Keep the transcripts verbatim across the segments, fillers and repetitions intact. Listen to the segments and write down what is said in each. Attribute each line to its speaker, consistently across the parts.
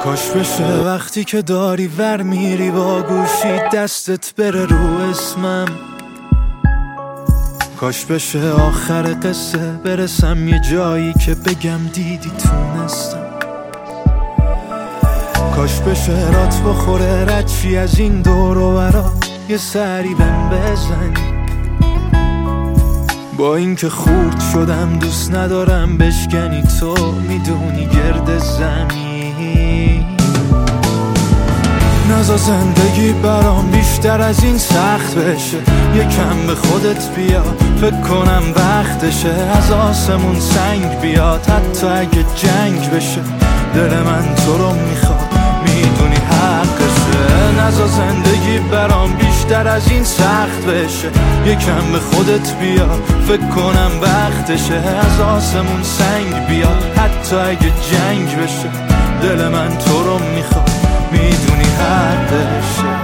Speaker 1: کاش بشه وقتی که داری ور میری با گوشی دستت بره رو اسمم، کاش بشه آخر قصه برسم یه جایی که بگم دیدی تونستم، کاش بشه رات بخوره ردشی از این دور و برا یه سری بهم بزنی. با این که خورد شدم دوست ندارم بشکنی، تو میدونی گرد زمین. نزا زندگی برام بیشتر از این سخت بشه، یکم به خودت بیا فکر کنم وقتشه. از آسمون سنگ بیاد حتی اگه جنگ بشه، دل من تو رو میخواد میدونی حقشه. نزا زندگی برام بیشتر از این سخت بشه، یکم به خودت بیا فکر کنم وقتشه. از آسمون سنگ بیاد حتی اگه جنگ بشه، دل من تو رو میخواد میدونی حقشه.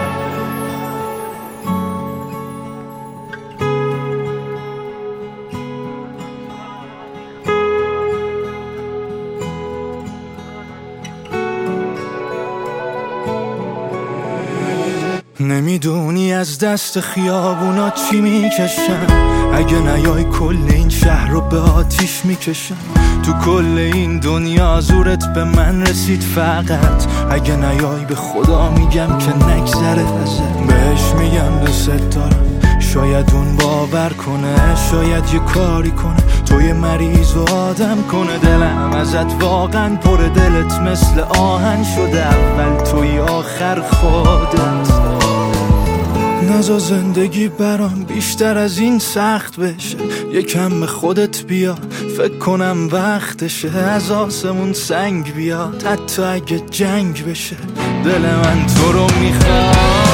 Speaker 1: نمیدونی از دست خیابونا چی میکشم، اگه نیای کل این شهر رو به آتیش میکشم. تو کل این دنیا زورت به من رسید فقط، اگه نیای به خدا میگم که نگذره ازت. بهش میگم دوست دارم، شاید اون باور کنه، شاید یه کاری کنه توی مریض و آدم کنه. دلم ازت واقعا پر، دلت مثل آهن شده، اول توی آخر خودت. نزا زندگی برام بیشتر از این سخت بشه، یکم به خودت بیا فکر کنم وقتشه. از آسمون سنگ بیاد حتی اگه جنگ بشه، دل من تو رو میخواد